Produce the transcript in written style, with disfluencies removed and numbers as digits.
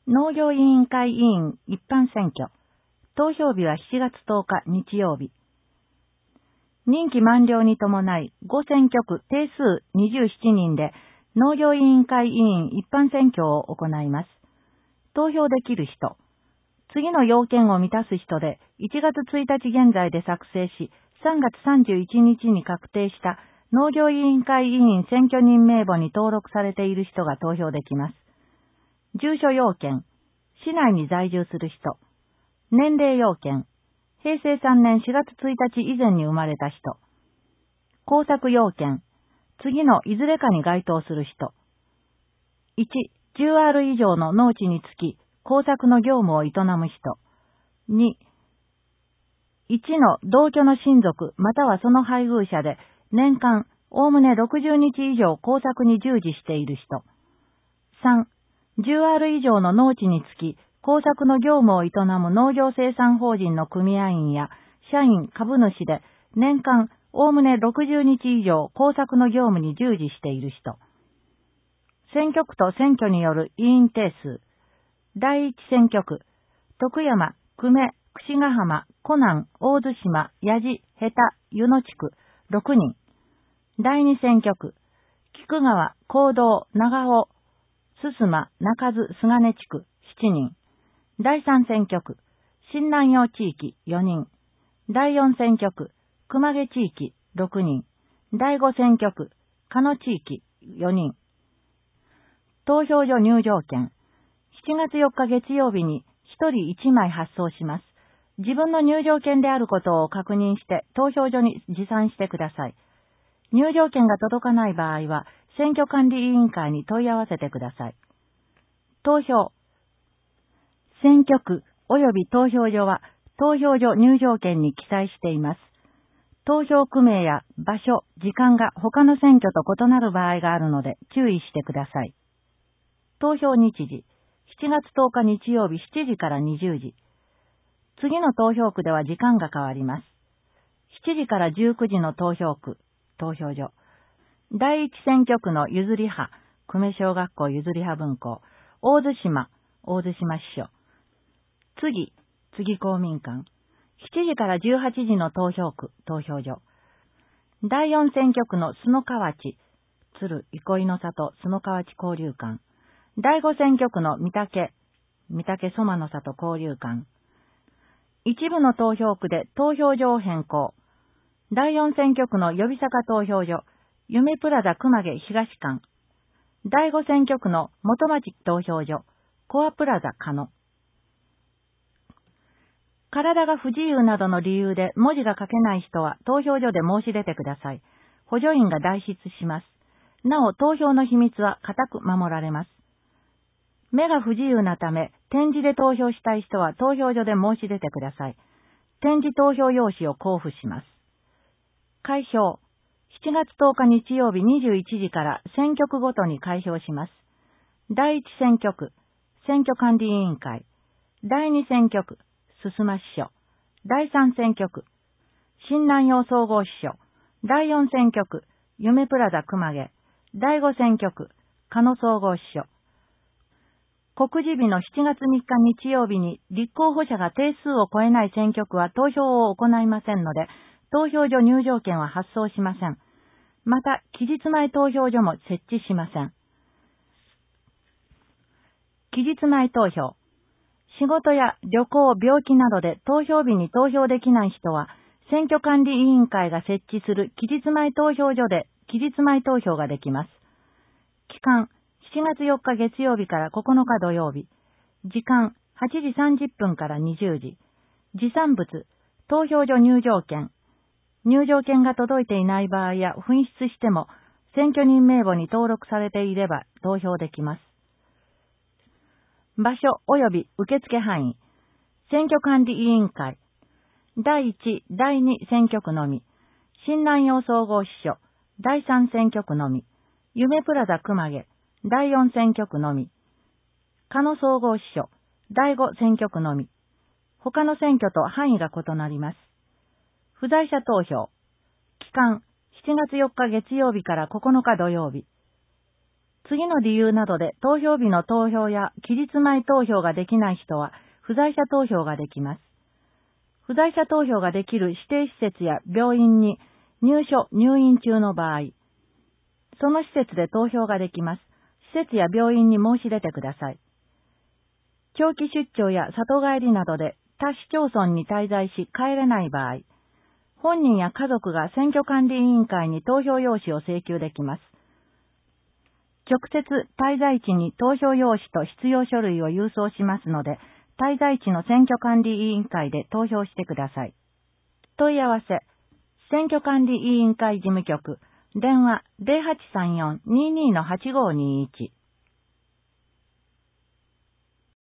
農業委員会委員一般選挙。投票日は7月10日日曜日。任期満了に伴い、5選挙区定数27人で農業委員会委員一般選挙を行います。投票できる人。次の要件を満たす人で、1月1日現在で作成し、3月31日に確定した農業委員会委員選挙人名簿に登録されている人が投票できます。住所要件。市内に在住する人。年齢要件。平成3年4月1日以前に生まれた人。工作要件。次のいずれかに該当する人。1、10R 以上の農地につき、工作の業務を営む人。2、1の同居の親族またはその配偶者で、年間、おおむね60日以上工作に従事している人。3、10R 以上の農地につき、工作の業務を営む農業生産法人の組合員や社員、株主で、年間、おおむね60日以上工作の業務に従事している人。選挙区と選挙による委員定数。第一選挙区、徳山、久米、櫛ヶ浜、湖南、大津島、八路、下田、湯野地区、6人。第二選挙区、菊川、行道、長尾、須磨、中津、菅根地区、7人。第三選挙区、新南陽地域、4人。第四選挙区、熊毛地域、6人。第五選挙区、鹿野地域、4人。投票所入場券。7月4日月曜日に1人1枚発送します。自分の入場券であることを確認して投票所に持参してください。入場券が届かない場合は、選挙管理委員会に問い合わせてください。投票。選挙区及び投票所は投票所入場券に記載しています。投票区名や場所、時間が他の選挙と異なる場合があるので注意してください。投票日時。7月10日日曜日7時から20時。次の投票区では時間が変わります。7時から19時の投票区、投票所。第一選挙区の譲り派、久米小学校譲り派分校、大津島、大津島支所。次公民館。7時から18時の投票区、投票所。第四選挙区の須野河内、鶴憩いの里須野河内交流館。第五選挙区の御嶽蘇馬の里交流館。一部の投票区で投票所を変更。第四選挙区の予備坂投票所、夢プラザ熊毛東館。第五選挙区の元町投票所、コアプラザ鹿野。体が不自由などの理由で文字が書けない人は投票所で申し出てください。補助員が代筆します。なお、投票の秘密は固く守られます。目が不自由なため、点字で投票したい人は投票所で申し出てください。点字投票用紙を交付します。開票。7月10日日曜日21時から選挙区ごとに開票します。第一選挙区、選挙管理委員会。第二選挙区、須磨支所。第三選挙区、新南陽総合支所。第四選挙区、夢プラザ熊毛。第五選挙区、鹿野総合支所。告示日の7月3日日曜日に立候補者が定数を超えない選挙区は投票を行いませんので、投票所入場券は発送しません。また、期日前投票所も設置しません。期日前投票。仕事や旅行、病気などで投票日に投票できない人は、選挙管理委員会が設置する期日前投票所で期日前投票ができます。期間、7月4日月曜日から9日土曜日。時間、8時30分から20時。持参物、投票所入場券。入場券が届いていない場合や紛失しても、選挙人名簿に登録されていれば投票できます。場所及び受付範囲。選挙管理委員会。第1、第2選挙区のみ。新南陽総合支所。第3選挙区のみ。夢プラザ熊毛。第4選挙区のみ。鹿野総合支所。第5選挙区のみ。他の選挙と範囲が異なります。不在者投票。期間、7月4日月曜日から9日土曜日。 次の理由などで投票日の投票や期日前投票ができない人は不在者投票ができます。不在者投票ができる指定施設や病院に入院中の場合、その施設で投票ができます。施設や病院に申し出てください。長期出張や里帰りなどで他市町村に滞在し帰れない場合、本人や家族が選挙管理委員会に投票用紙を請求できます。直接滞在地に投票用紙と必要書類を郵送しますので、滞在地の選挙管理委員会で投票してください。問い合わせ、選挙管理委員会事務局、電話 0834-22-8521